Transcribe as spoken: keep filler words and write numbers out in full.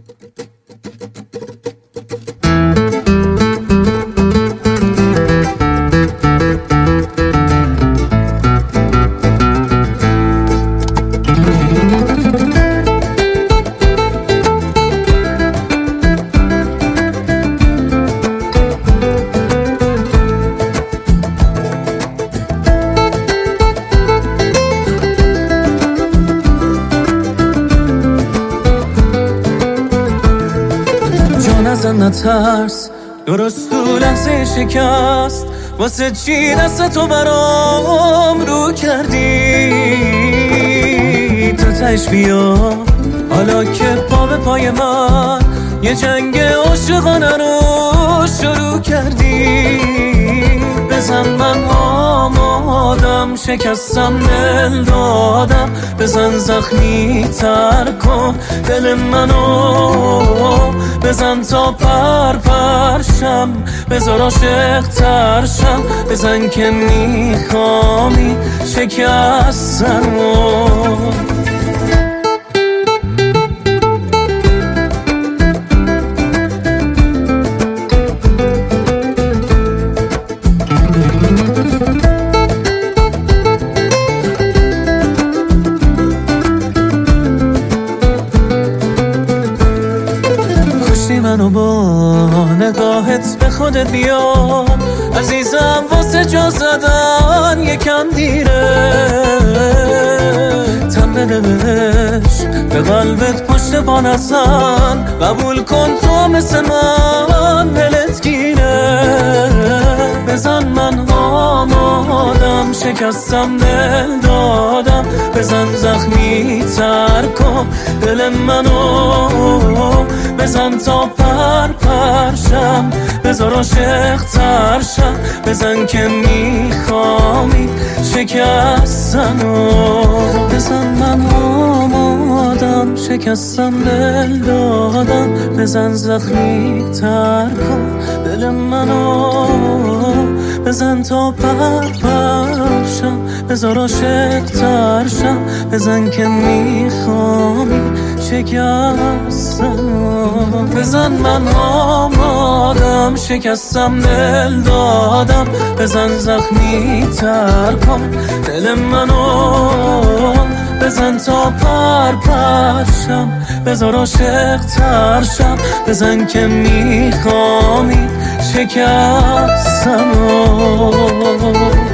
ازن نترس، درست تو لحظه شکست واسه چی دست تو برام رو کردی؟ تا تش بیا حالا که پا به پای من یه جنگ عاشقانه رو شروع کردی. بزن من آمادم، شکستم دل دادم، بزن زخمی تر کن دل منو، بزن تا پر پرشم، بذار عاشق ترشم، بزن که میخوامی شکستنو. منو با نگاهت به خودت بیا عزیزم، واسه جا زدن یکم دیره. تن بده بهش به قلبت پشت پا نزن، قبول کن تو مثل من دلت گیره. بزن من آمادم، شکستم دل دادم، بزن زخمی تر کن دل منو، بزن تا پر پرشم، بذار عاشق ترشم، بزن که میخوامی شکستنو. بزن من آمادم، شکستم دل دادم، بزن زخمی تر کن دل منو، بزن تا پر پرشم، بذار عاشق ترشم، بزن که میخوامی شکستنو. بزن من آمادم، شکستم دل دادم، بزن زخمی تر کن دل منو، بزن تا پر پرشم، بذار عاشق ترشم، بزن که میخوامی شکستنو.